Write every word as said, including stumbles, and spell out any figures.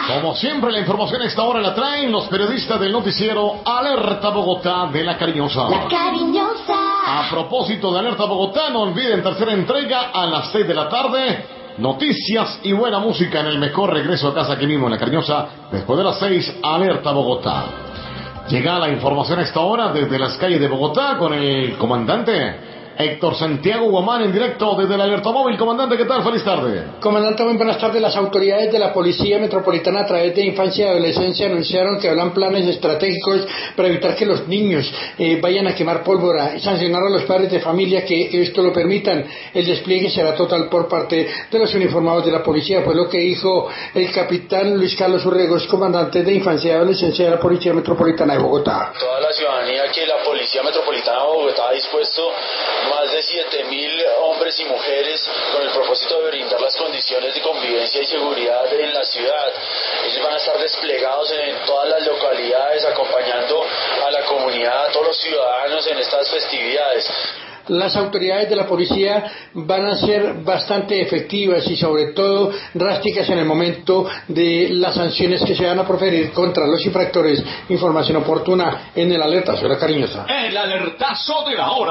Como siempre, la información a esta hora la traen los periodistas del noticiero Alerta Bogotá de La Cariñosa. La Cariñosa. A propósito de Alerta Bogotá, no olviden tercera entrega a las seis de la tarde. Noticias y buena música en el mejor regreso a casa aquí mismo en La Cariñosa. Después de las seis, Alerta Bogotá. Llega la información a esta hora desde las calles de Bogotá con el comandante Héctor Santiago Guamán en directo desde el Alerta Móvil. Comandante, ¿qué tal? Feliz tarde. Comandante, muy buenas tardes. Las autoridades de la Policía Metropolitana a través de Infancia y Adolescencia anunciaron que hablan planes estratégicos para evitar que los niños eh, vayan a quemar pólvora y sancionar a los padres de familia que esto lo permitan. El despliegue será total por parte de los uniformados de la policía, pues lo que dijo el capitán Luis Carlos Urregos, comandante de Infancia y Adolescencia de la Policía Metropolitana de Bogotá. Toda la ciudadanía que la Policía Metropolitana de Bogotá ha dispuesto más de siete mil hombres y mujeres con el propósito de brindar las condiciones de convivencia y seguridad en la ciudad. Ellos van a estar desplegados en todas las localidades acompañando a la comunidad, a todos los ciudadanos en estas festividades. Las autoridades de la policía van a ser bastante efectivas y sobre todo drásticas en el momento de las sanciones que se van a proferir contra los infractores. Información oportuna en el Alertazo de La Cariñosa. El alertazo de la hora.